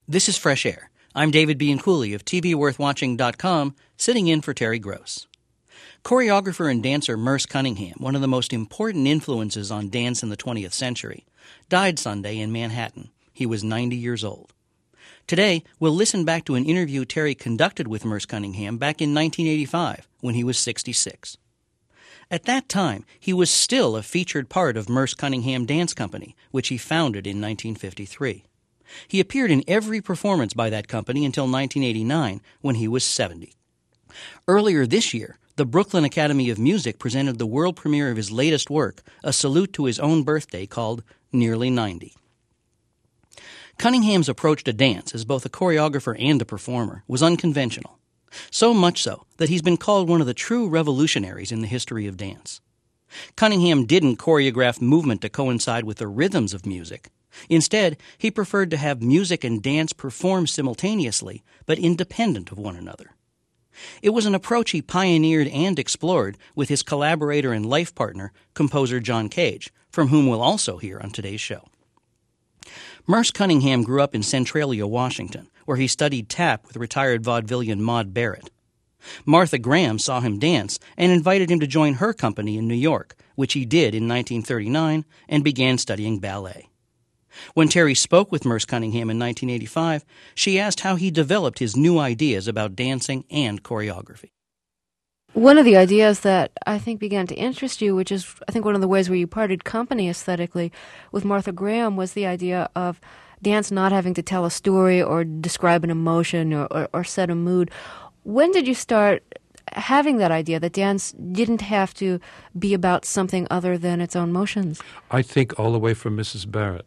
This is Fresh Air. I'm David Bianculli of TVWorthWatching.com, sitting in for Terry Gross. Choreographer and dancer Merce Cunningham, one of the most important influences on dance in the 20th century, died Sunday in Manhattan. He was 90 years old. Today, we'll listen back to an interview Terry conducted with Merce Cunningham back in 1985, when he was 66. At that time, he was still a featured part of Merce Cunningham Dance Company, which he founded in 1953. He appeared in every performance by that company until 1989, when he was 70. Earlier this year, the Brooklyn Academy of Music presented the world premiere of his latest work, a salute to his own birthday called Nearly 90. Cunningham's approach to dance as both a choreographer and a performer was unconventional, so much so that he's been called one of the true revolutionaries in the history of dance. Cunningham didn't choreograph movement to coincide with the rhythms of music. Instead, he preferred to have music and dance perform simultaneously, but independent of one another. It was an approach he pioneered and explored with his collaborator and life partner, composer John Cage, from whom we'll also hear on today's show. Merce Cunningham grew up in Centralia, Washington, where he studied tap with retired vaudevillian Maude Barrett. Martha Graham saw him dance and invited him to join her company in New York, which he did in 1939 and began studying ballet. When Terry spoke with Merce Cunningham in 1985, she asked how he developed his new ideas about dancing and choreography. One of the ideas that I think began to interest you, which is I think one of the ways where you parted company aesthetically with Martha Graham, was the idea of dance not having to tell a story or describe an emotion or set a mood. When did you start having that idea that dance didn't have to be about something other than its own motions? I think all the way from Mrs. Barrett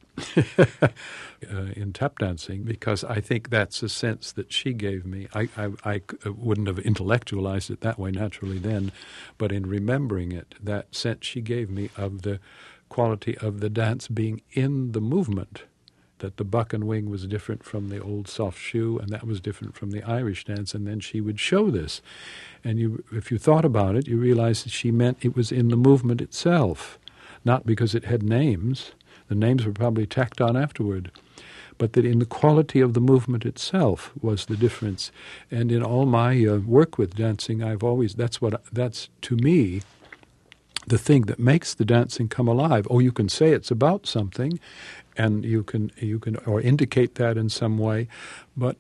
in tap dancing, because I think that's a sense that she gave me. I wouldn't have intellectualized it that way naturally then, but in remembering it, that sense she gave me of the quality of the dance being in the movement, that the buck and wing was different from the old soft shoe, and that was different from the Irish dance, and then she would show this. And if you thought about it, you realized that she meant it was in the movement itself, not because it had names. The names were probably tacked on afterward, but that in the quality of the movement itself was the difference. And in all my work with dancing, that's to me the thing that makes the dancing come alive. Oh, you can say it's about something, and you can or indicate that in some way, but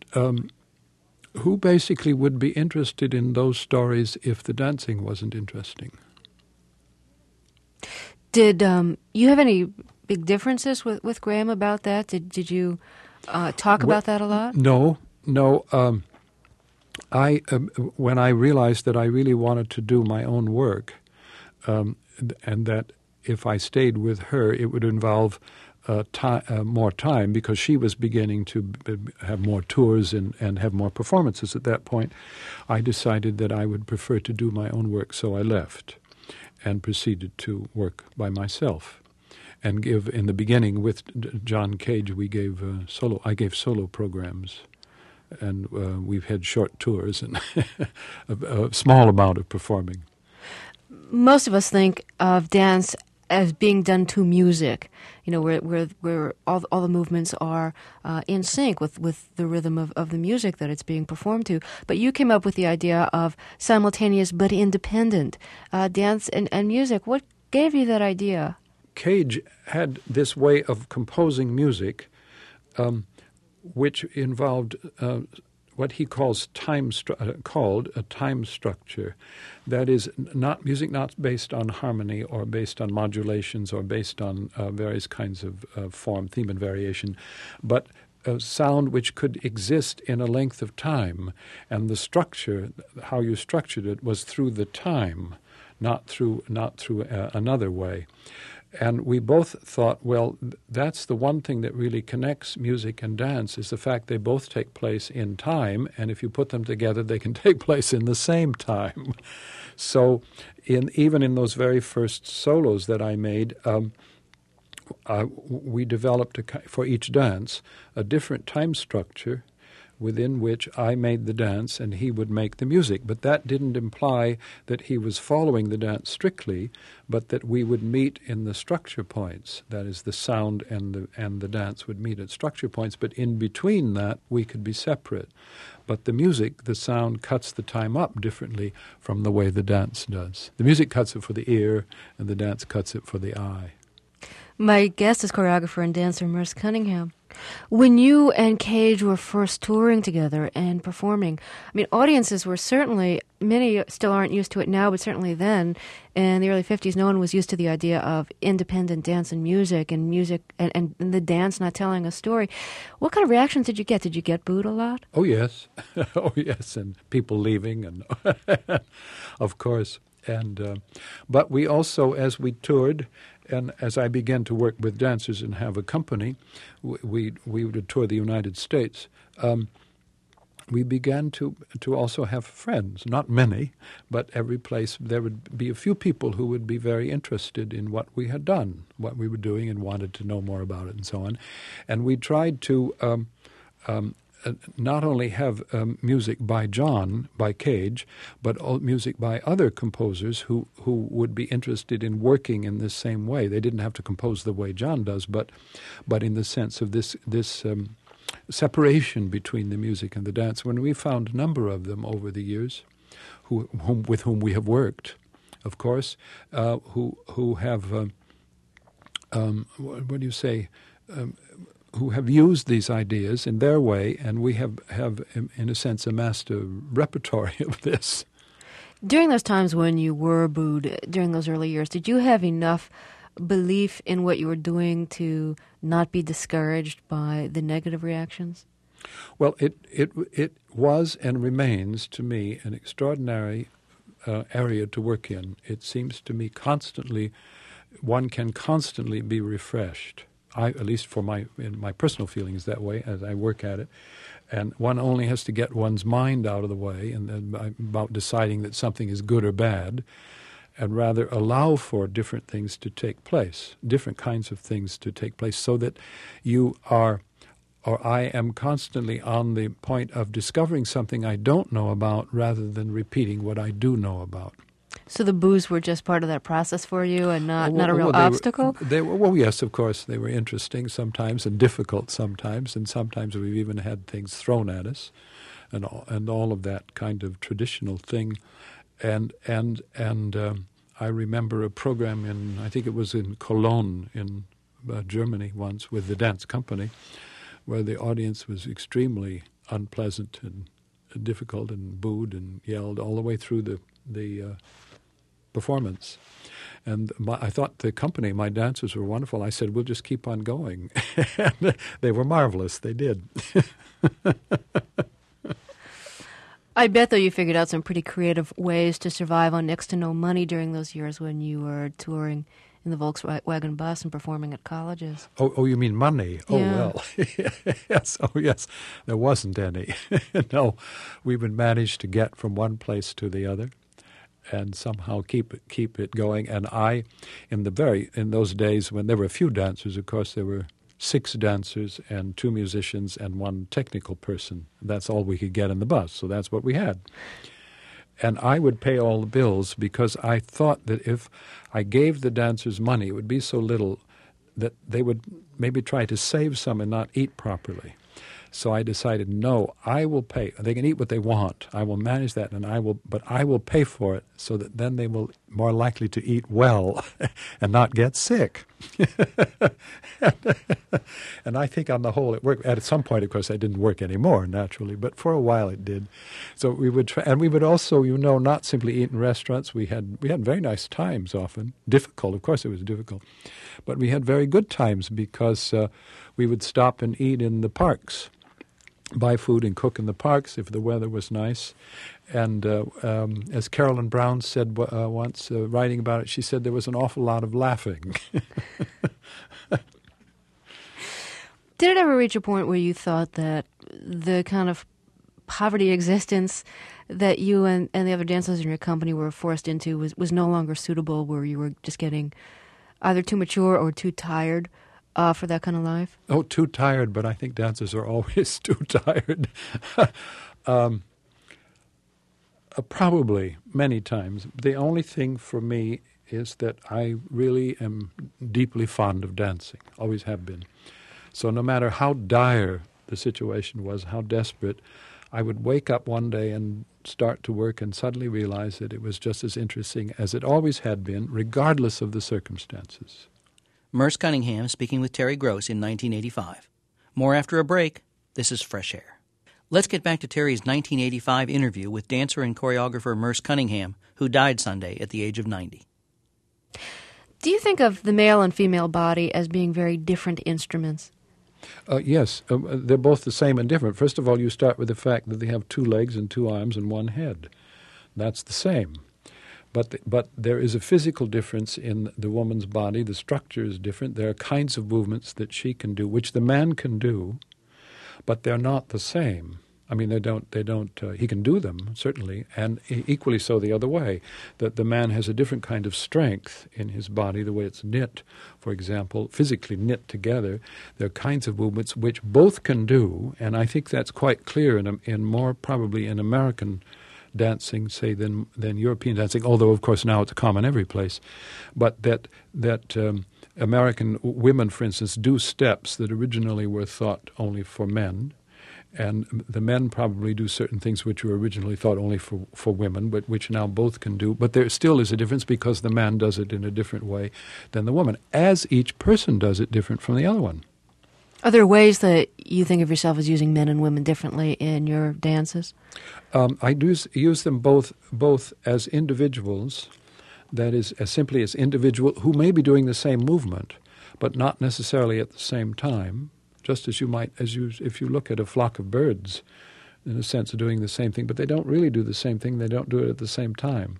who basically would be interested in those stories if the dancing wasn't interesting? Did you have any big differences with Graham about that? Did you talk about that a lot? No. When I realized that I really wanted to do my own work, and that if I stayed with her, it would involve more time, because she was beginning to have more tours and have more performances at that point, I decided that I would prefer to do my own work, so I left and proceeded to work by myself. And in the beginning with John Cage, I gave solo programs, and we've had short tours and a small amount of performing. Most of us think of dance as being done to music, where all the movements are in sync with the rhythm of the music that it's being performed to. But you came up with the idea of simultaneous but independent dance and music. What gave you that idea? Cage had this way of composing music, which involved what he calls a time structure. That is, music not based on harmony or based on modulations or based on various kinds of form, theme, and variation, but a sound which could exist in a length of time. And the structure, how you structured it, was through the time, not through another way. And we both thought, well, that's the one thing that really connects music and dance, is the fact they both take place in time, and if you put them together, they can take place in the same time. So even in those very first solos that I made, we developed for each dance a different time structure, within which I made the dance and he would make the music. But that didn't imply that he was following the dance strictly, but that we would meet in the structure points. That is, the sound and the dance would meet at structure points, but in between that we could be separate. But the music, the sound, cuts the time up differently from the way the dance does. The music cuts it for the ear, and the dance cuts it for the eye. My guest is choreographer and dancer Merce Cunningham. When you and Cage were first touring together and performing, I mean, audiences were certainly, many still aren't used to it now, but certainly then, in the early 50s, no one was used to the idea of independent dance and music and the dance not telling a story. What kind of reactions did you get? Did you get booed a lot? Oh, yes. Oh, yes, and people leaving, and of course. And but we also, as we toured, and as I began to work with dancers and have a company, we would tour the United States. We began to also have friends, not many, but every place there would be a few people who would be very interested in what we had done, what we were doing, and wanted to know more about it and so on. And we tried to not only have music by Cage, but music by other composers who would be interested in working in this same way. They didn't have to compose the way John does, but in the sense of this separation between the music and the dance. When we found a number of them over the years, with whom we have worked, of course, who have what do you say? Who have used these ideas in their way, and we have in a sense amassed a repertory of this. During those times when you were booed, during those early years, did you have enough belief in what you were doing to not be discouraged by the negative reactions? Well, it was and remains to me an extraordinary area to work in. It seems to me one can constantly be refreshed. At least in my personal feelings that way as I work at it. And one only has to get one's mind out of the way about deciding that something is good or bad, and rather allow for different things to take place, different kinds of things to take place, so that you are, or I am constantly on the point of discovering something I don't know about rather than repeating what I do know about. So the boos were just part of that process for you and not a real obstacle? Well, yes, of course. They were interesting sometimes and difficult sometimes, and sometimes we've even had things thrown at us and all of that kind of traditional thing. And I remember a program I think it was in Cologne in Germany once with the dance company, where the audience was extremely unpleasant and difficult and booed and yelled all the way through the performance. And I thought the company, my dancers were wonderful. I said, we'll just keep on going. And they were marvelous. They did. I bet, though, you figured out some pretty creative ways to survive on next to no money during those years when you were touring in the Volkswagen bus and performing at colleges. Oh, you mean money? Oh, yeah. Well, yes. Oh, yes. There wasn't any. No, we would manage to get from one place to the other and somehow keep it going. And in those days when there were a few dancers, of course, there were 6 dancers and 2 musicians and 1 technical person. That's all we could get in the bus, so that's what we had. And I would pay all the bills because I thought that if I gave the dancers money, it would be so little that they would maybe try to save some and not eat properly. So I decided, no, I will pay. They can eat what they want. I will manage that, but I will pay for it so that then they will more likely to eat well and not get sick. And I think on the whole it worked. At some point, of course, it didn't work anymore, naturally, but for a while it did. So we would try, and we would also, not simply eat in restaurants. We had very nice times often. Difficult, of course it was difficult. But we had very good times because we would stop and eat in the parks, buy food and cook in the parks if the weather was nice. And as Carolyn Brown said once, writing about it, she said there was an awful lot of laughing. Did it ever reach a point where you thought that the kind of poverty existence that you and the other dancers in your company were forced into was no longer suitable, where you were just getting either too mature or too tired for that kind of life? Oh, too tired, but I think dancers are always too tired. Probably, many times. The only thing for me is that I really am deeply fond of dancing, always have been. So no matter how dire the situation was, how desperate, I would wake up one day and start to work and suddenly realize that it was just as interesting as it always had been, regardless of the circumstances. Merce Cunningham speaking with Terry Gross in 1985. More after a break. This is Fresh Air. Let's get back to Terry's 1985 interview with dancer and choreographer Merce Cunningham, who died Sunday at the age of 90. Do you think of the male and female body as being very different instruments? Yes, they're both the same and different. First of all, you start with the fact that they have 2 legs and 2 arms and 1 head. That's the same. But there is a physical difference in the woman's body. The structure is different. There are kinds of movements that she can do, which the man can do, but they're not the same. I mean, they don't. He can do them, certainly, and equally so the other way, that the man has a different kind of strength in his body, the way it's knit, for example, physically knit together. There are kinds of movements which both can do, and I think that's quite clear in more probably in American dancing, say, than European dancing, although, of course, now it's common every place. But that American women, for instance, do steps that originally were thought only for men, and the men probably do certain things which were originally thought only for women, but which now both can do. But there still is a difference because the man does it in a different way than the woman, as each person does it different from the other one. Are there ways that you think of yourself as using men and women differently in your dances? I do use them both as individuals, that is, as simply as individual who may be doing the same movement, but not necessarily at the same time. Just as you might, if you look at a flock of birds, in a sense of doing the same thing, but they don't really do the same thing. They don't do it at the same time.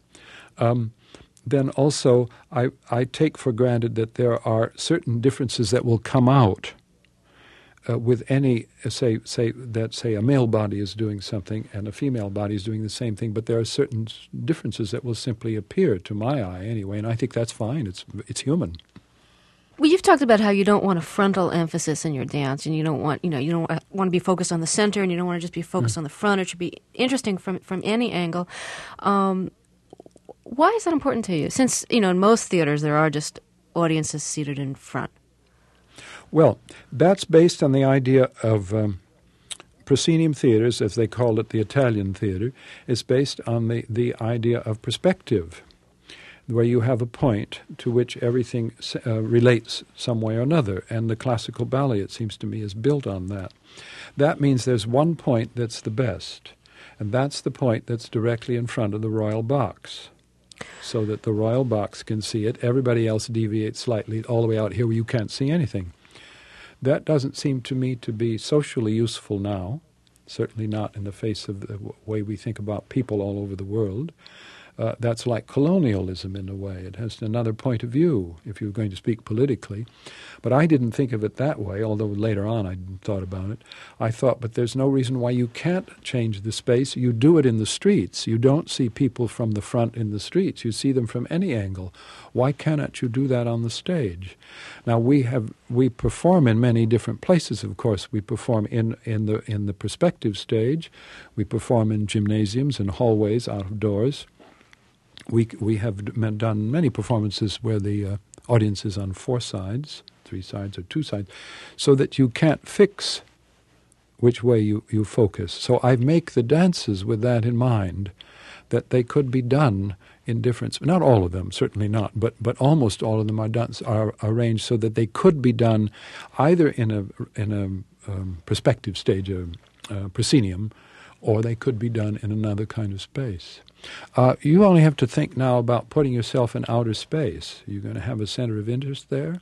Then also, I take for granted that there are certain differences that will come out with any, say a male body is doing something and a female body is doing the same thing, but there are certain differences that will simply appear to my eye anyway, and I think that's fine. It's human. Well, you've talked about how you don't want a frontal emphasis in your dance, and you don't want to be focused on the center, and you don't want to just be focused on the front. It should be interesting from any angle. Why is that important to you? Since, in most theaters there are just audiences seated in front. Well, that's based on the idea of proscenium theaters, as they call it, the Italian theater, is based on the idea of perspective, where you have a point to which everything relates some way or another. And the classical ballet, it seems to me, is built on that. That means there's one point that's the best, and that's the point that's directly in front of the royal box, so that the royal box can see it. Everybody else deviates slightly all the way out here where you can't see anything. That doesn't seem to me to be socially useful now, certainly not in the face of the way we think about people all over the world. That's like colonialism in a way. It has another point of view, if you're going to speak politically. But I didn't think of it that way, although later on I thought about it. I thought, but there's no reason why you can't change the space. You do it in the streets. You don't see people from the front in the streets. You see them from any angle. Why cannot you do that on the stage? Now, we perform in many different places, of course. We perform in the perspective stage. We perform in gymnasiums and hallways out of doors. We have done many performances where the audience is on 4 sides, 3 sides, or 2 sides, so that you can't fix which way you focus. So I make the dances with that in mind, that they could be done in different, not all of them, certainly not, but almost all of them are arranged so that they could be done either in a perspective stage, proscenium, or they could be done in another kind of space. You only have to think now about putting yourself in outer space. You're going to have a center of interest there.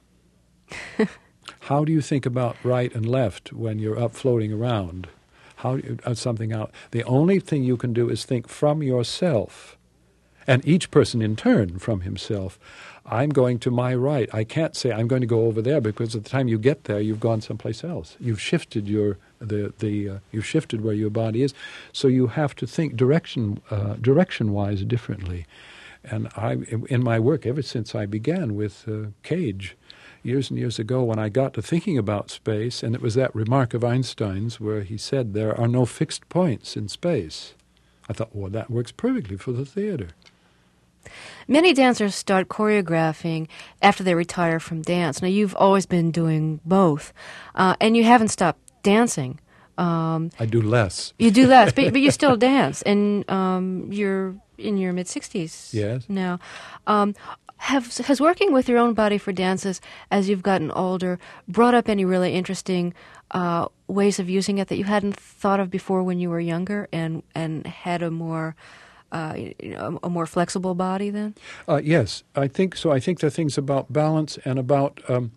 How do you think about right and left when you're up floating around? How do you, something out? The only thing you can do is think from yourself, and each person in turn from himself. I'm going to my right. I can't say I'm going to go over there, because at the time you get there, you've gone someplace else. You've shifted you've shifted where your body is. So you have to think direction-wise differently. And in my work, ever since I began with Cage, years and years ago when I got to thinking about space, and it was that remark of Einstein's where he said there are no fixed points in space. I thought, well, that works perfectly for the theater. Many dancers start choreographing after they retire from dance. Now, you've always been doing both, and you haven't stopped dancing. I do less. You do less, but you still dance, and you're in your mid-60s Yes. now. Has working with your own body for dances as you've gotten older brought up any really interesting ways of using it that you hadn't thought of before when you were younger, and had a more flexible body then? Yes, I think so. I think there are things about balance and about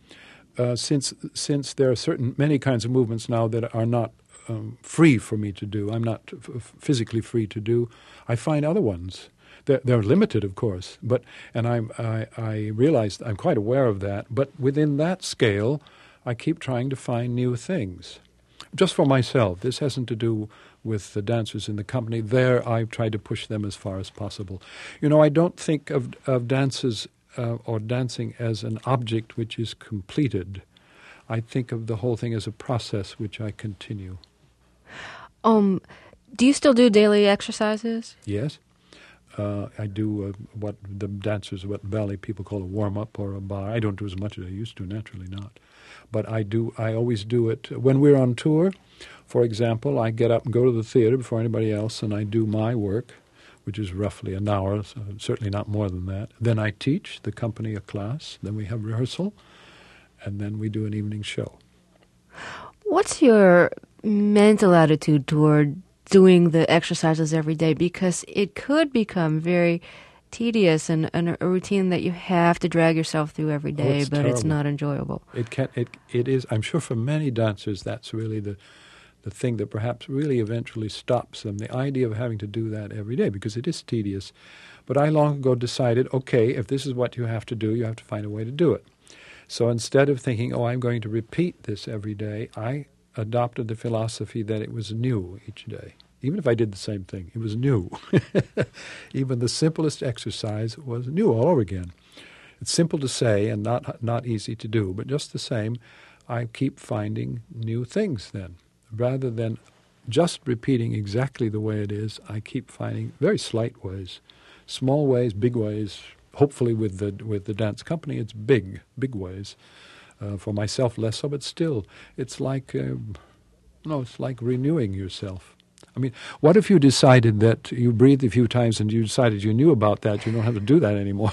since there are many kinds of movements now that are not free for me to do. I'm not physically free to do. I find other ones. They're limited, of course, and I realize I'm quite aware of that. But within that scale, I keep trying to find new things. Just for myself, this hasn't to do with the dancers in the company. There, I've tried to push them as far as possible. I don't think of dances or dancing as an object which is completed. I think of the whole thing as a process which I continue. Do you still do daily exercises? Yes. I do what the dancers, what ballet people call a warm-up or a bar. I don't do as much as I used to, naturally not. But I always do it. When we're on tour, for example, I get up and go to the theater before anybody else, and I do my work, which is roughly an hour, so certainly not more than that. Then I teach the company a class. Then we have rehearsal, and then we do an evening show. What's your mental attitude toward doing the exercises every day? Because it could become very tedious and a routine that you have to drag yourself through every day, but terrible. It's not enjoyable. It is. I'm sure for many dancers that's really the thing that perhaps really eventually stops them, the idea of having to do that every day, because it is tedious. But I long ago decided, okay, if this is what you have to do, you have to find a way to do it. So instead of thinking, I'm going to repeat this every day, I adopted the philosophy that it was new each day. Even if I did the same thing, it was new. Even the simplest exercise was new all over again. It's simple to say and not easy to do, but just the same, I keep finding new things then. Rather than just repeating exactly the way it is, I keep finding very slight ways, small ways, big ways. Hopefully with the dance company, it's big ways. For myself, less so, but still, it's like renewing yourself. I mean, what if you decided that you breathed a few times and you decided you knew about that, you don't have to do that anymore?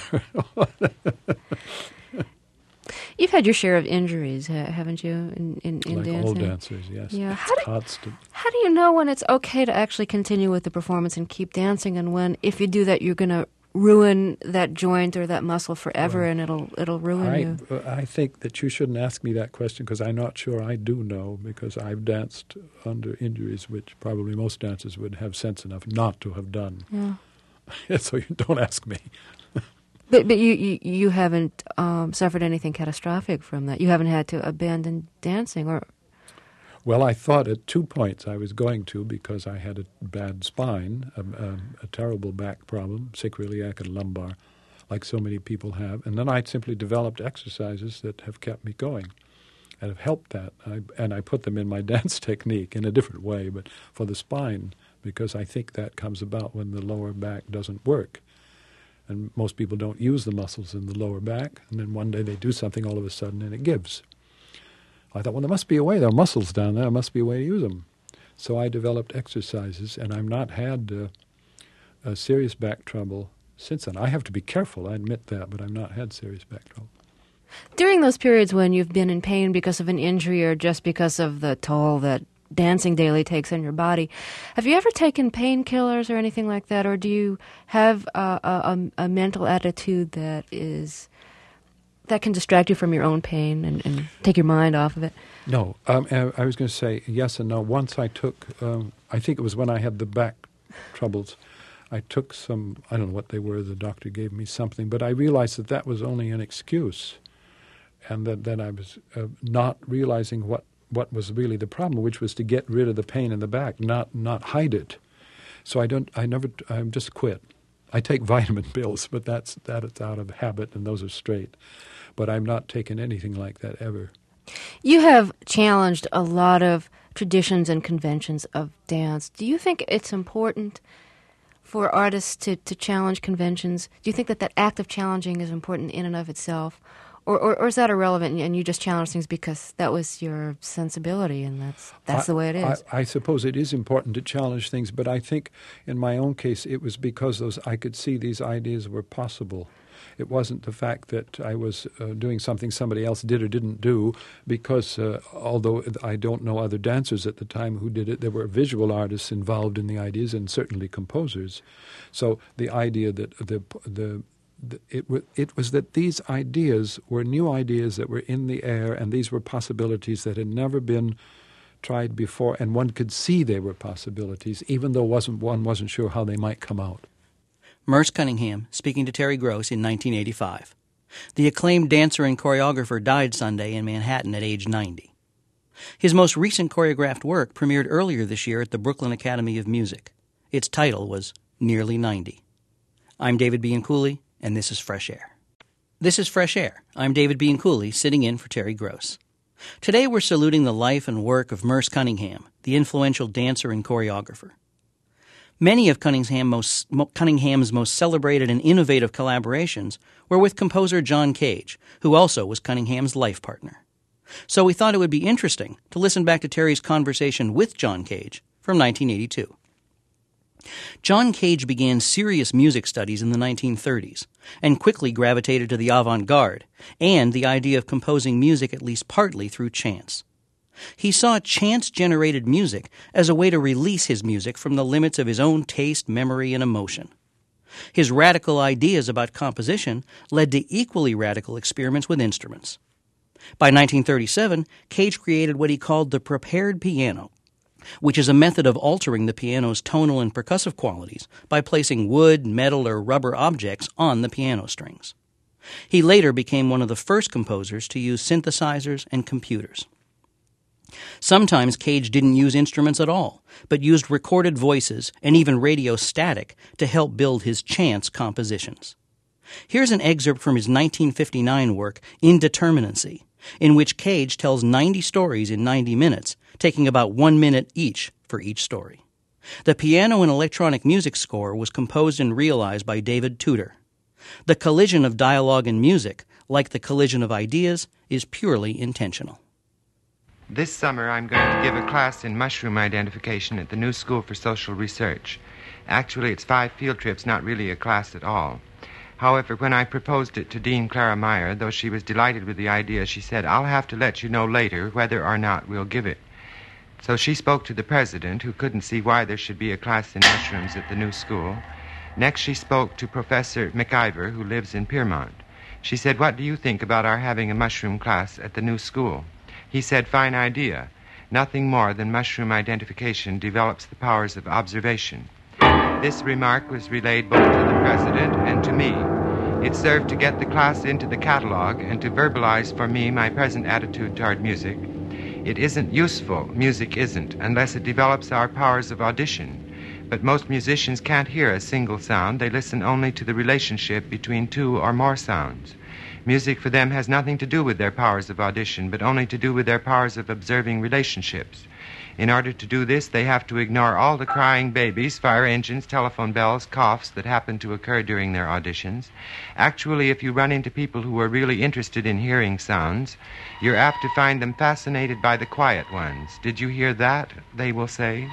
You've had your share of injuries, haven't you, in like dancing? All dancers, yes. Yeah. It's constant. How do you know when it's okay to actually continue with the performance and keep dancing, and when, if you do that, you're going to ruin that joint or that muscle forever, Right. and it'll ruin you? I think that you shouldn't ask me that question because I'm not sure I do know, because I've danced under injuries which probably most dancers would have sense enough not to have done. Yeah. So you don't ask me. But you haven't suffered anything catastrophic from that. You haven't had to abandon dancing, or? Well, I thought at 2 points I was going to, because I had a bad spine, a terrible back problem, sacroiliac and lumbar, like so many people have. And then I simply developed exercises that have kept me going and have helped that. And I put them in my dance technique in a different way, but for the spine, because I think that comes about when the lower back doesn't work. And most people don't use the muscles in the lower back, and then one day they do something all of a sudden and it gives. I thought, well, there must be a way. There are muscles down there. There must be a way to use them. So I developed exercises, and I've not had a serious back trouble since then. I have to be careful, I admit that, but I've not had serious back trouble. During those periods when you've been in pain because of an injury or just because of the toll that dancing daily takes on your body, have you ever taken painkillers or anything like that, or do you have a mental attitude that can distract you from your own pain and take your mind off of it? No. I was going to say yes and no. Once I took, I think it was when I had the back troubles, I took some, I don't know what they were, the doctor gave me something, but I realized that was only an excuse, and that I was not realizing what was really the problem, which was to get rid of the pain in the back, not hide it. So I just quit. I take vitamin pills, but that's out of habit, and those are straight. but I'm not taking anything like that ever. You have challenged a lot of traditions and conventions of dance. Do you think it's important for artists to challenge conventions? Do you think that act of challenging is important in and of itself? Or is that irrelevant and you just challenge things because that was your sensibility and that's the way it is? I suppose it is important to challenge things, but I think in my own case it was because I could see these ideas were possible. It wasn't the fact that I was doing something somebody else did or didn't do, because although I don't know other dancers at the time who did it, there were visual artists involved in the ideas and certainly composers. So the idea that it was that these ideas were new ideas that were in the air, and these were possibilities that had never been tried before, and one could see they were possibilities, even though one wasn't sure how they might come out. Merce Cunningham speaking to Terry Gross in 1985. The acclaimed dancer and choreographer died Sunday in Manhattan at age 90. His most recent choreographed work premiered earlier this year at the Brooklyn Academy of Music. Its title was Nearly 90. I'm David Bianculli, and this is Fresh Air. This is Fresh Air. I'm David Bianculli, sitting in for Terry Gross. Today we're saluting the life and work of Merce Cunningham, the influential dancer and choreographer. Many of Cunningham's most celebrated and innovative collaborations were with composer John Cage, who also was Cunningham's life partner. So we thought it would be interesting to listen back to Terry's conversation with John Cage from 1982. John Cage began serious music studies in the 1930s and quickly gravitated to the avant-garde and the idea of composing music at least partly through chance. He saw chance-generated music as a way to release his music from the limits of his own taste, memory, and emotion. His radical ideas about composition led to equally radical experiments with instruments. By 1937, Cage created what he called the prepared piano, which is a method of altering the piano's tonal and percussive qualities by placing wood, metal, or rubber objects on the piano strings. He later became one of the first composers to use synthesizers and computers. Sometimes Cage didn't use instruments at all, but used recorded voices and even radio static to help build his chance compositions. Here's an excerpt from his 1959 work, Indeterminacy, in which Cage tells 90 stories in 90 minutes, taking about 1 minute each for each story. The piano and electronic music score was composed and realized by David Tudor. The collision of dialogue and music, like the collision of ideas, is purely intentional. This summer I'm going to give a class in mushroom identification at the New School for Social Research. Actually, it's 5 field trips, not really a class at all. However, when I proposed it to Dean Clara Meyer, though she was delighted with the idea, she said, "I'll have to let you know later whether or not we'll give it." So she spoke to the president, who couldn't see why there should be a class in mushrooms at the new school. Next, she spoke to Professor McIver, who lives in Piermont. She said, "What do you think about our having a mushroom class at the new school?" He said, "Fine idea. Nothing more than mushroom identification develops the powers of observation." This remark was relayed both to the president and to me. It served to get the class into the catalog and to verbalize for me my present attitude toward music. It isn't useful, music isn't, unless it develops our powers of audition. But most musicians can't hear a single sound. They listen only to the relationship between 2 or more sounds. Music for them has nothing to do with their powers of audition, but only to do with their powers of observing relationships. In order to do this, they have to ignore all the crying babies, fire engines, telephone bells, coughs that happen to occur during their auditions. Actually, if you run into people who are really interested in hearing sounds, you're apt to find them fascinated by the quiet ones. "Did you hear that?" they will say.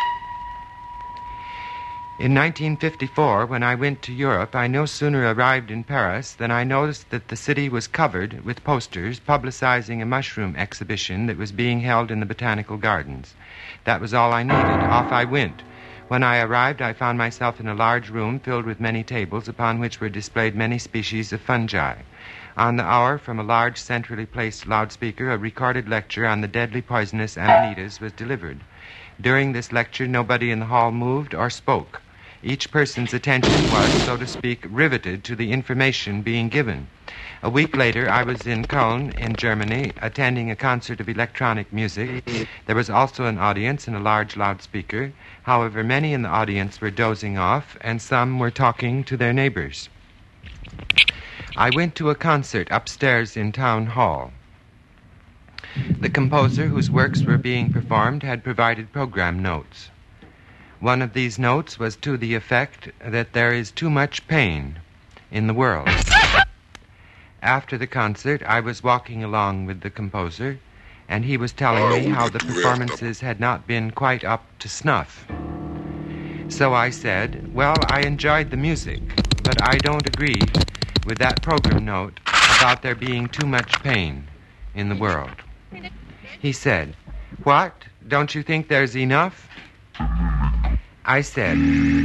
In 1954, when I went to Europe, I no sooner arrived in Paris than I noticed that the city was covered with posters publicizing a mushroom exhibition that was being held in the Botanical Gardens. That was all I needed. Off I went. When I arrived, I found myself in a large room filled with many tables upon which were displayed many species of fungi. On the hour, from a large centrally placed loudspeaker, a recorded lecture on the deadly poisonous amanitas was delivered. During this lecture, nobody in the hall moved or spoke. Each person's attention was, so to speak, riveted to the information being given. A week later, I was in Köln, in Germany, attending a concert of electronic music. There was also an audience and a large loudspeaker. However, many in the audience were dozing off, and some were talking to their neighbors. I went to a concert upstairs in Town Hall. The composer whose works were being performed had provided program notes. One of these notes was to the effect that there is too much pain in the world. After the concert, I was walking along with the composer, and he was telling me how the performances had not been quite up to snuff. So I said, well, I enjoyed the music, but I don't agree with that program note about there being too much pain in the world. He said, what? Don't you think there's enough? I said,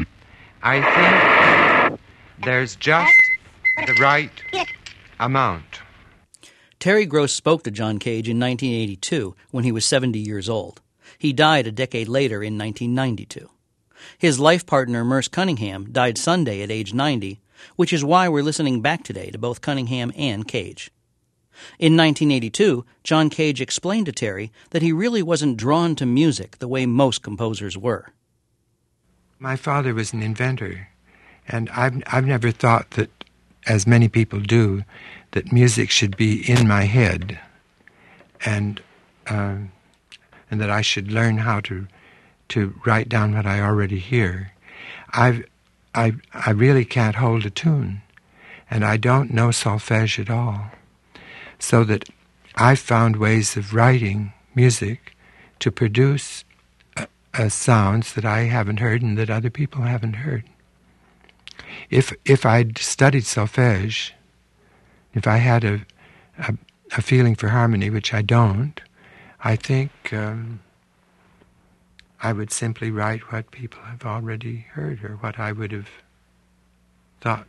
I think there's just the right amount. Terry Gross spoke to John Cage in 1982 when he was 70 years old. He died a decade later in 1992. His life partner, Merce Cunningham, died Sunday at age 90, which is why we're listening back today to both Cunningham and Cage. In 1982, John Cage explained to Terry that he really wasn't drawn to music the way most composers were. My father was an inventor, and I've never thought that, as many people do, that music should be in my head, and that I should learn how to write down what I already hear. I really can't hold a tune, and I don't know solfege at all. So that I've found ways of writing music to produce sounds that I haven't heard and that other people haven't heard. If I'd studied solfege, if I had a feeling for harmony, which I don't, I think I would simply write what people have already heard or what I would have thought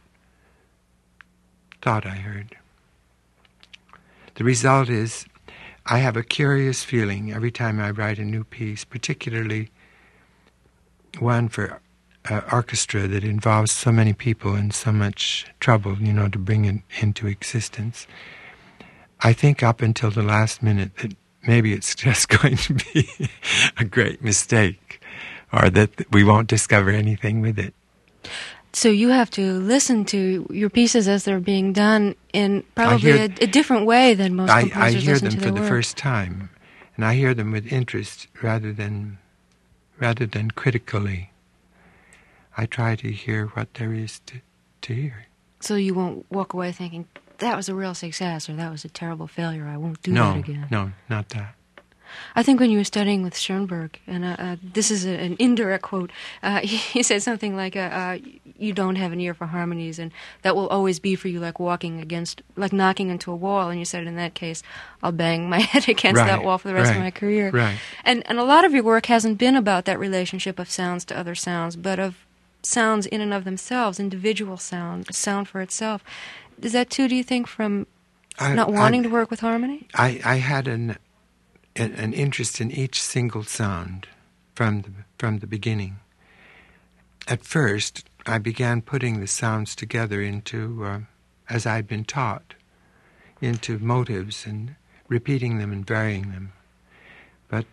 I heard. The result is I have a curious feeling every time I write a new piece, particularly one for orchestra that involves so many people and so much trouble, to bring it into existence. I think up until the last minute that maybe it's just going to be a great mistake, or that we won't discover anything with it. So you have to listen to your pieces as they're being done in probably a different way than most composers I hear listen them to for their the work. first time, and I hear them with interest rather than critically. I try to hear what there is to hear. So you won't walk away thinking, that was a real success or that was a terrible failure, I won't do that again. No, not that. I think when you were studying with Schoenberg, and this is an indirect quote, he said something like, you don't have an ear for harmonies, and that will always be for you like knocking into a wall, and you said, in that case, I'll bang my head against that wall for the rest of my career. Right. And a lot of your work hasn't been about that relationship of sounds to other sounds, but of sounds in and of themselves, individual sound for itself. Is that too, do you think, from not wanting to work with harmony? I had an interest in each single sound from the beginning. At first, I began putting the sounds together into, as I'd been taught, into motives and repeating them and varying them. But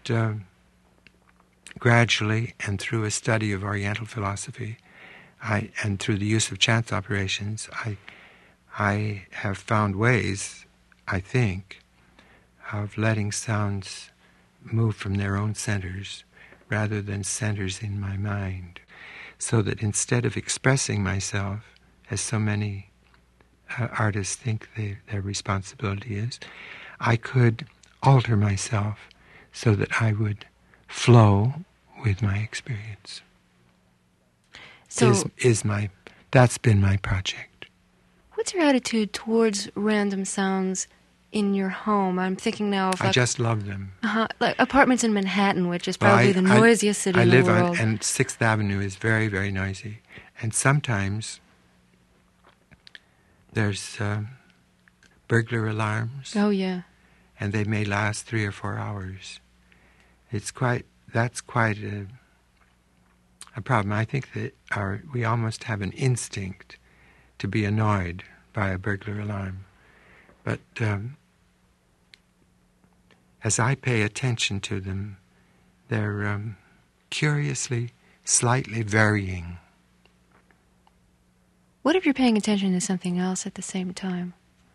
gradually, and through a study of Oriental philosophy, and through the use of chance operations, I have found ways, I think, of letting sounds move from their own centers rather than centers in my mind, so that instead of expressing myself, as so many artists think their responsibility is, I could alter myself so that I would flow with my experience. So, that's been my project. What's your attitude towards random sounds in your home? I'm thinking now of I just love them. Like apartments in Manhattan, which is probably the noisiest city in the world. I live and 6th Avenue is very, very noisy. And sometimes there's burglar alarms. Oh, yeah. And they may last 3 or 4 hours. That's quite a problem. I think that we almost have an instinct to be annoyed by a burglar alarm. But as I pay attention to them, they're curiously, slightly varying. What if you're paying attention to something else at the same time?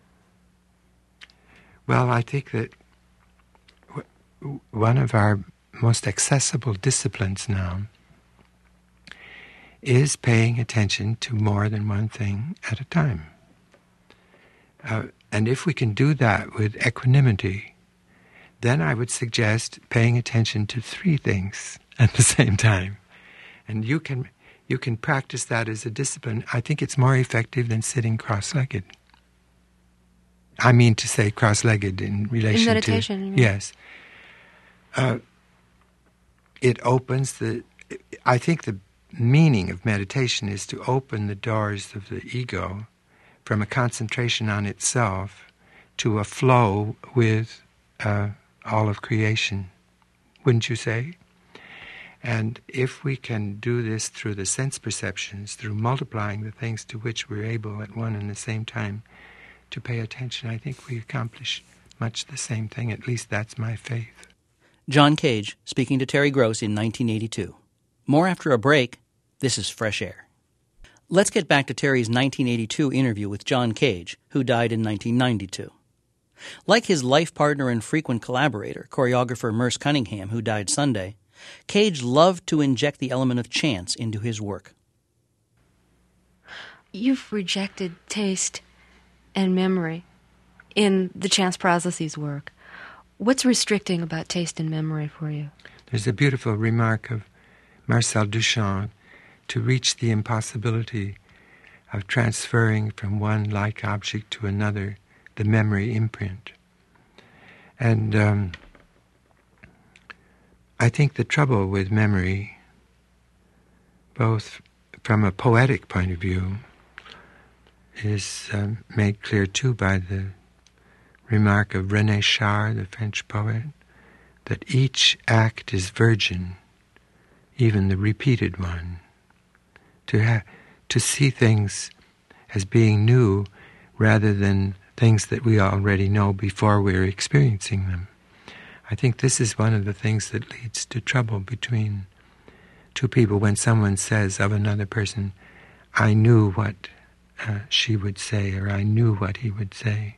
Well, I think that one of our most accessible disciplines now is paying attention to more than one thing at a time. And if we can do that with equanimity, then I would suggest paying attention to 3 things at the same time. And you can practice that as a discipline. I think it's more effective than sitting cross-legged. I mean to say cross-legged in relation in meditation, to... you mean? Yes. It opens I think the meaning of meditation is to open the doors of the ego from a concentration on itself to a flow with all of creation, wouldn't you say? And if we can do this through the sense perceptions, through multiplying the things to which we're able at one and the same time to pay attention, I think we accomplish much the same thing. At least that's my faith. John Cage speaking to Terry Gross in 1982. More after a break. This is Fresh Air. Let's get back to Terry's 1982 interview with John Cage, who died in 1992. Like his life partner and frequent collaborator, choreographer Merce Cunningham, who died Sunday, Cage loved to inject the element of chance into his work. You've rejected taste and memory in the Chance Processes work. What's restricting about taste and memory for you? There's a beautiful remark of Marcel Duchamp to reach the impossibility of transferring from one like object to another the memory imprint. And I think the trouble with memory, both from a poetic point of view, is made clear too by the remark of René Char, the French poet, that each act is virgin, even the repeated one. To see things as being new rather than things that we already know before we're experiencing them. I think this is one of the things that leads to trouble between two people when someone says of another person, I knew what she would say, or I knew what he would say.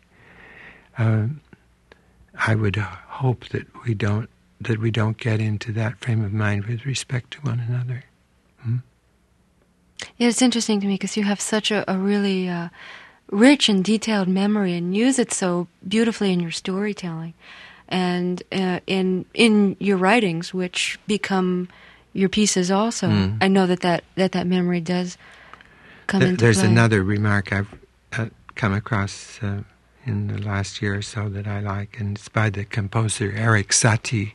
I would hope that we don't get into that frame of mind with respect to one another. Yeah, it's interesting to me because you have such a really rich and detailed memory and use it so beautifully in your storytelling and in your writings, which become your pieces also. I know that memory does come into play. There's another remark I've come across in the last year or so that I like, and it's by the composer Erik Satie.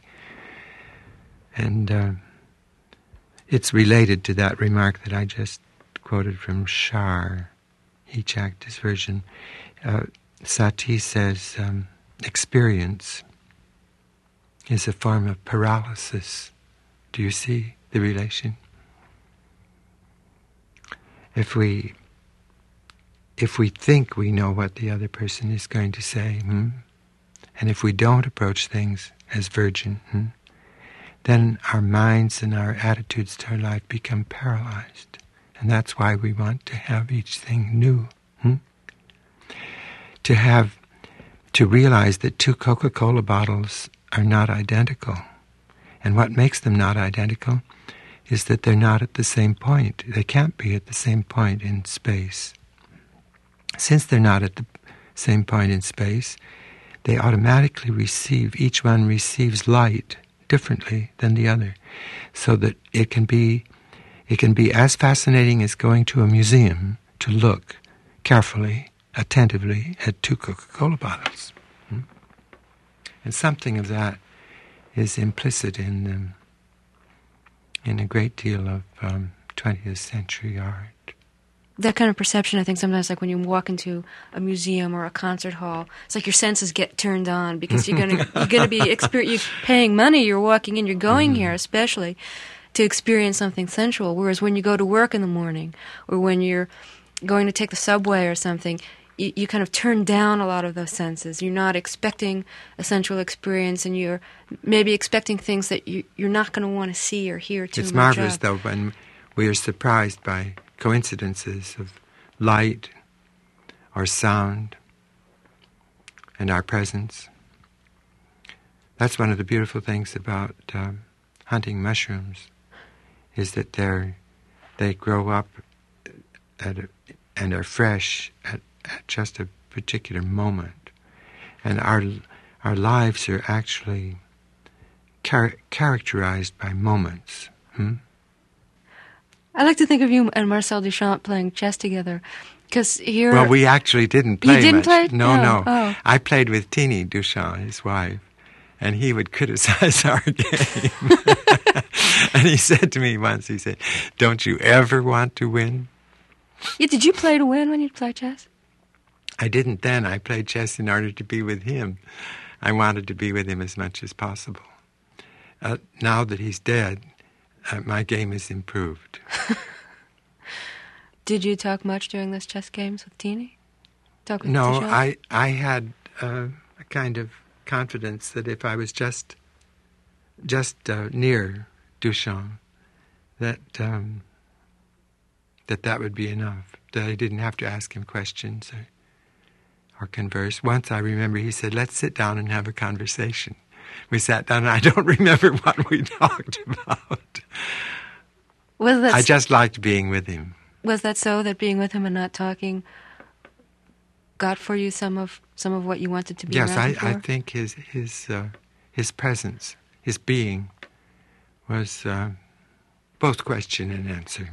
And it's related to that remark that I just quoted from Char, each act is virgin. Satie says, experience is a form of paralysis. Do you see the relation? If we think we know what the other person is going to say, and if we don't approach things as virgin, then our minds and our attitudes to our life become paralyzed. And that's why we want to have each thing new. To realize that 2 Coca-Cola bottles are not identical. And what makes them not identical is that they're not at the same point. They can't be at the same point in space. Since they're not at the same point in space, they automatically each one receives light differently than the other, so that it can be as fascinating as going to a museum to look carefully, attentively at 2 Coca-Cola bottles. And something of that is implicit in a great deal of 20th century art. That kind of perception, I think sometimes, like when you walk into a museum or a concert hall, it's like your senses get turned on because you're gonna be you're paying money. You're walking in. You're going here, especially to experience something sensual. Whereas when you go to work in the morning, or when you're going to take the subway or something, you kind of turn down a lot of those senses. You're not expecting a sensual experience, and you're maybe expecting things that you're not going to want to see or hear too much of. It's marvelous, though, when we are surprised by coincidences of light or sound and our presence. That's one of the beautiful things about hunting mushrooms, is that they grow up and are fresh at just a particular moment. And our lives are actually characterized by moments. I like to think of you and Marcel Duchamp playing chess together, because here... Well, we actually didn't play much. You didn't play? No. Oh. I played with Tini Duchamp, his wife, and he would criticize our game. And he said to me once, he said, "Don't you ever want to win?" Yeah, did you play to win when you play chess? I didn't then. I played chess in order to be with him. I wanted to be with him as much as possible. Now that he's dead, my game has improved. Did you talk much during those chess games with Tini? Talk with No, Duchamp? I had a kind of confidence that if I was just near Duchamp, that would be enough. That I didn't have to ask him questions or converse. Once I remember he said, "Let's sit down and have a conversation." We sat down, and I don't remember what we talked about. I just liked being with him. Was that so, that being with him and not talking got for you some of what you wanted to be around him for? Yes, I think his presence, his being, was both question and answer.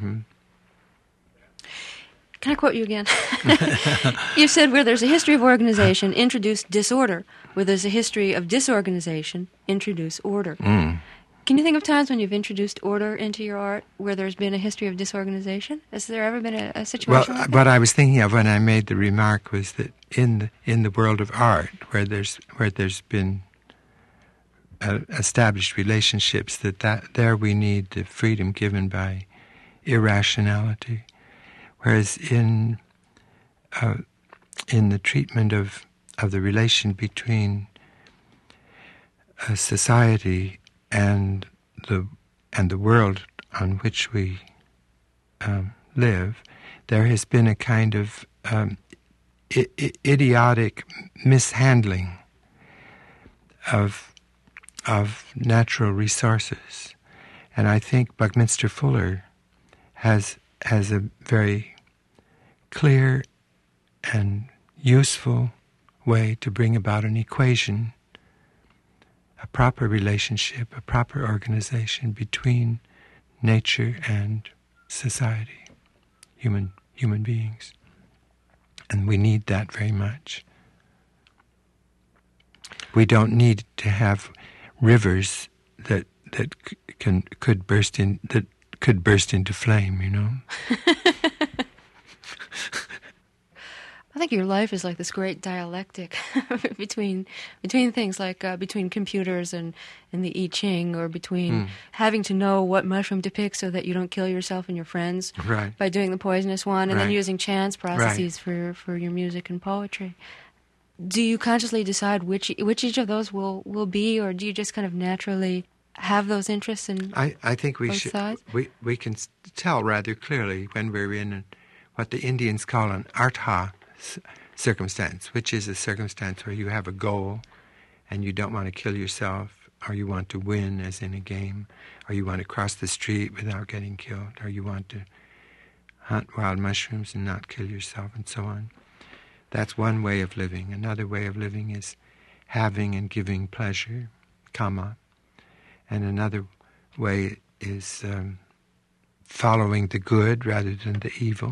Can I quote you again? You said, where there's a history of organization, introduce disorder. Where there's a history of disorganization, introduce order. Can you think of times when you've introduced order into your art where there's been a history of disorganization? Has there ever been a situation like that? What I was thinking of when I made the remark was that in the world of art, where there's been established relationships, that there we need the freedom given by irrationality. Whereas in the treatment of the relation between a society and the world on which we live, there has been a kind of idiotic mishandling of natural resources, and I think Buckminster Fuller has a very clear and useful way to bring about an equation, a proper relationship, a proper organization between nature and society, human beings. And we need that very much. We don't need to have rivers that could burst into flame, you know. I think your life is like this great dialectic between things, like between computers and the I Ching, or between having to know what mushroom to pick so that you don't kill yourself and your friends by doing the poisonous one, and then using chance processes for your music and poetry. Do you consciously decide which each of those will be, or do you just kind of naturally have those interests in I think we both should. sides? We can tell rather clearly when we're in what the Indians call an artha circumstance, which is a circumstance where you have a goal and you don't want to kill yourself, or you want to win, as in a game, or you want to cross the street without getting killed, or you want to hunt wild mushrooms and not kill yourself, and so on. That's one way of living. Another way of living is having and giving pleasure, kama. And another way is following the good rather than the evil.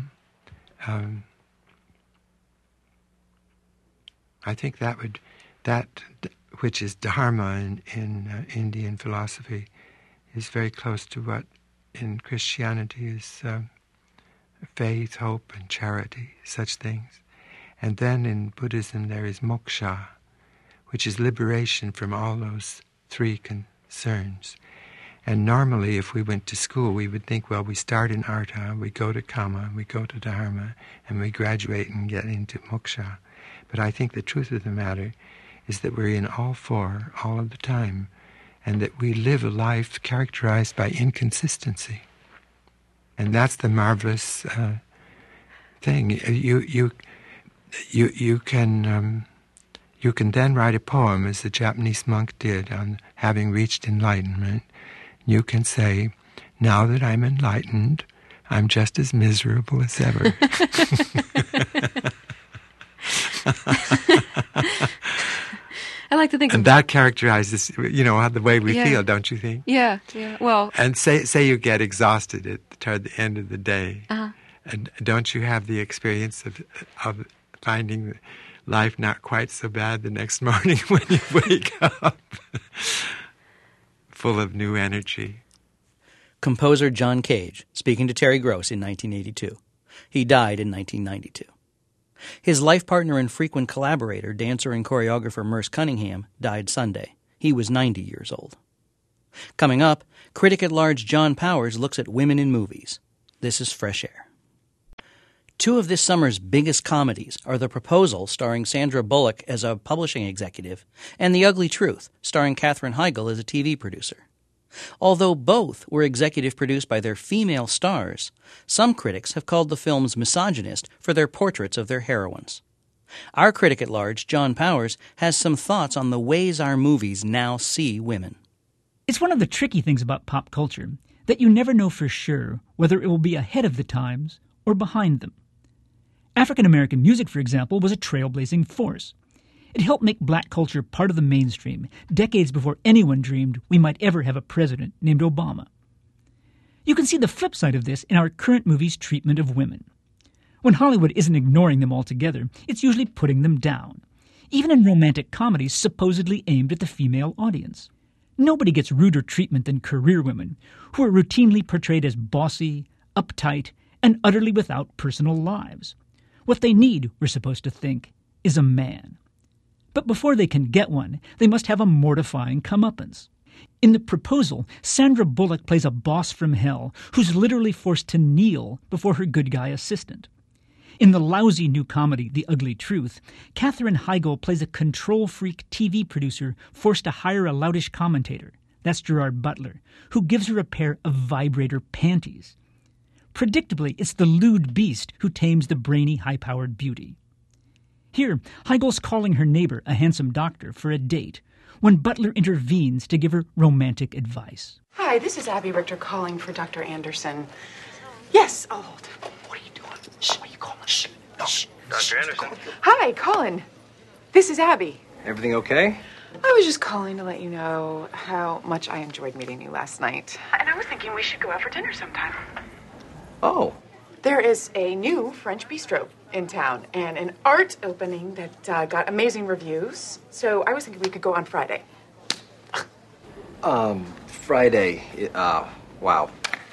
I think that which is dharma in Indian philosophy is very close to what in Christianity is faith, hope, and charity, such things. And then in Buddhism there is moksha, which is liberation from all those three concerns. And normally if we went to school, we would think, well, we start in artha, we go to kama, we go to dharma, and we graduate and get into moksha. But I think the truth of the matter is that we're in all four all of the time, and that we live a life characterized by inconsistency. And that's the marvelous thing. You can then write a poem, as the Japanese monk did, on having reached enlightenment. You can say, now that I'm enlightened, I'm just as miserable as ever. I like to think and that characterizes, the way we feel, don't you think? Yeah. Well, and say you get exhausted toward the end of the day, and don't you have the experience of finding life not quite so bad the next morning when you wake up, full of new energy? Composer John Cage, speaking to Terry Gross in 1982. He died in 1992. His life partner and frequent collaborator, dancer and choreographer Merce Cunningham, died Sunday. He was 90 years old. Coming up, critic-at-large John Powers looks at women in movies. This is Fresh Air. Two of this summer's biggest comedies are The Proposal, starring Sandra Bullock as a publishing executive, and The Ugly Truth, starring Katherine Heigl as a TV producer. Although both were executive produced by their female stars, some critics have called the films misogynist for their portraits of their heroines. Our critic-at-large, John Powers, has some thoughts on the ways our movies now see women. It's one of the tricky things about pop culture, that you never know for sure whether it will be ahead of the times or behind them. African-American music, for example, was a trailblazing force. It helped make black culture part of the mainstream, decades before anyone dreamed we might ever have a president named Obama. You can see the flip side of this in our current movies' treatment of women. When Hollywood isn't ignoring them altogether, it's usually putting them down, even in romantic comedies supposedly aimed at the female audience. Nobody gets ruder treatment than career women, who are routinely portrayed as bossy, uptight, and utterly without personal lives. What they need, we're supposed to think, is a man. But before they can get one, they must have a mortifying comeuppance. In The Proposal, Sandra Bullock plays a boss from hell who's literally forced to kneel before her good guy assistant. In the lousy new comedy, The Ugly Truth, Katherine Heigl plays a control-freak TV producer forced to hire a loutish commentator, that's Gerard Butler, who gives her a pair of vibrator panties. Predictably, it's the lewd beast who tames the brainy, high-powered beauty. Here, Heigl's calling her neighbor, a handsome doctor, for a date, when Butler intervenes to give her romantic advice. Hi, this is Abby Richter calling for Dr. Anderson. Yes, I'll hold. What are you doing? Shh, what are you calling? Shh. No. Shh. Dr. Anderson. Hi, Colin. This is Abby. Everything okay? I was just calling to let you know how much I enjoyed meeting you last night. And I was thinking we should go out for dinner sometime. Oh. There is a new French bistro in town and an art opening that got amazing reviews. So I was thinking we could go on Friday. Friday. Wow.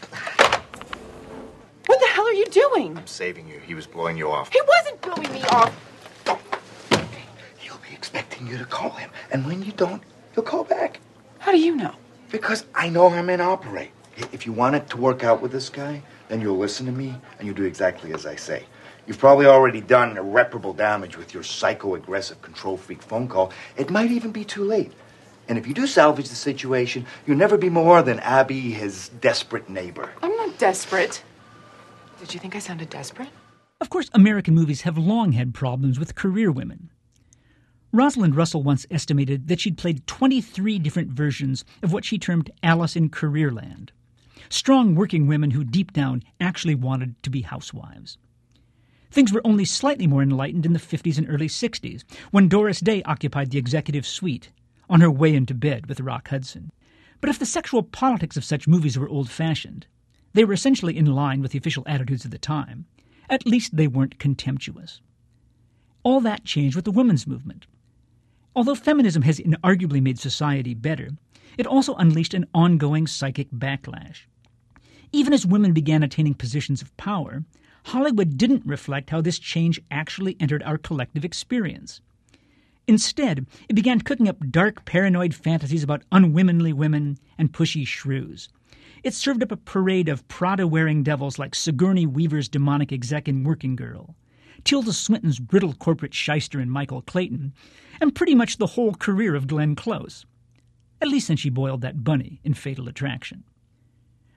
What the hell are you doing? I'm saving you. He was blowing you off. He wasn't blowing me off. He'll be expecting you to call him. And when you don't, he'll call back. How do you know? Because I know how men operate. If you want it to work out with this guy, then you'll listen to me and you'll do exactly as I say. You've probably already done irreparable damage with your psycho-aggressive control freak phone call. It might even be too late. And if you do salvage the situation, you'll never be more than Abby, his desperate neighbor. I'm not desperate. Did you think I sounded desperate? Of course, American movies have long had problems with career women. Rosalind Russell once estimated that she'd played 23 different versions of what she termed Alice in Careerland. Strong working women who deep down actually wanted to be housewives. Things were only slightly more enlightened in the 50s and early 60s, when Doris Day occupied the executive suite, on her way into bed with Rock Hudson. But if the sexual politics of such movies were old-fashioned, they were essentially in line with the official attitudes of the time. At least they weren't contemptuous. All that changed with the women's movement. Although feminism has inarguably made society better, it also unleashed an ongoing psychic backlash. Even as women began attaining positions of power, Hollywood didn't reflect how this change actually entered our collective experience. Instead, it began cooking up dark, paranoid fantasies about unwomanly women and pushy shrews. It served up a parade of Prada-wearing devils like Sigourney Weaver's demonic exec in Working Girl, Tilda Swinton's brittle corporate shyster in Michael Clayton, and pretty much the whole career of Glenn Close. At least since she boiled that bunny in Fatal Attraction.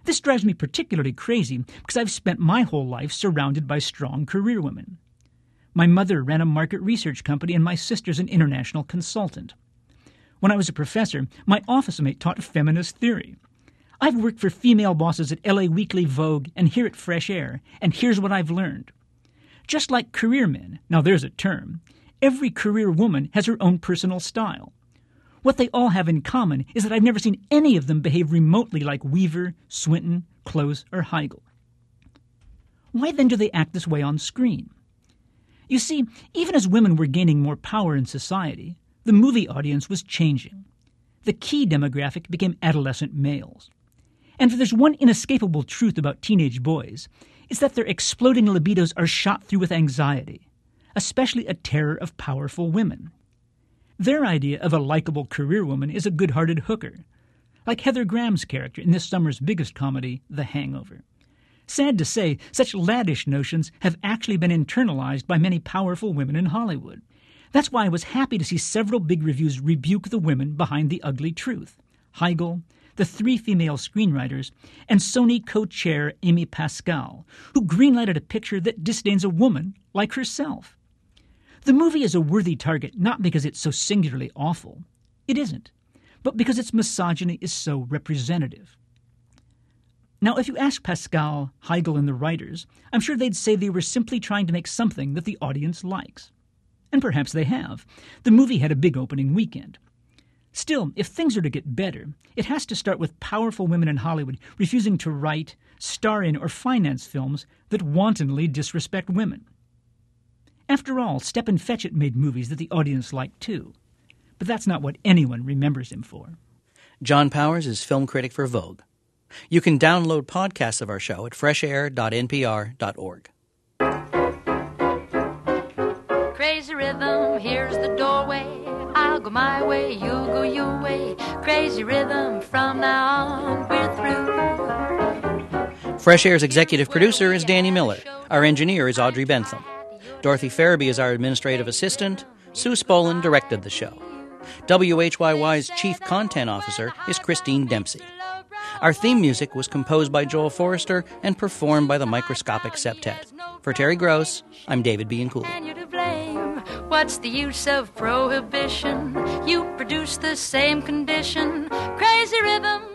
This drives me particularly crazy because I've spent my whole life surrounded by strong career women. My mother ran a market research company and my sister's an international consultant. When I was a professor, my office mate taught feminist theory. I've worked for female bosses at LA Weekly, Vogue, and here at Fresh Air, and here's what I've learned. Just like career men, now there's a term, every career woman has her own personal style. What they all have in common is that I've never seen any of them behave remotely like Weaver, Swinton, Close, or Heigl. Why then do they act this way on screen? You see, even as women were gaining more power in society, the movie audience was changing. The key demographic became adolescent males. And if there's one inescapable truth about teenage boys, it's that their exploding libidos are shot through with anxiety, especially a terror of powerful women. Their idea of a likable career woman is a good-hearted hooker, like Heather Graham's character in this summer's biggest comedy, The Hangover. Sad to say, such laddish notions have actually been internalized by many powerful women in Hollywood. That's why I was happy to see several big reviews rebuke the women behind the ugly truth. Heigl, the 3 female screenwriters, and Sony co-chair Amy Pascal, who greenlighted a picture that disdains a woman like herself. The movie is a worthy target not because it's so singularly awful. It isn't. But because its misogyny is so representative. Now, if you ask Pascal, Heigl, and the writers, I'm sure they'd say they were simply trying to make something that the audience likes. And perhaps they have. The movie had a big opening weekend. Still, if things are to get better, it has to start with powerful women in Hollywood refusing to write, star in, or finance films that wantonly disrespect women. After all, Stepin Fetchit made movies that the audience liked too. But that's not what anyone remembers him for. John Powers is film critic for Vogue. You can download podcasts of our show at freshair.npr.org. Crazy rhythm, here's the doorway. I'll go my way, you'll go your way. Crazy rhythm, from now on, we're through. Fresh Air's executive producer is Danny Miller. Our engineer is Audrey Bentham. Dorothy Farabee is our administrative assistant. Sue Spolin directed the show. WHYY's chief content officer is Christine Dempsey. Our theme music was composed by Joel Forrester and performed by the Microscopic Septet. For Terry Gross, I'm David Bianculli. What's the use of prohibition? You produce the same condition. Crazy rhythm.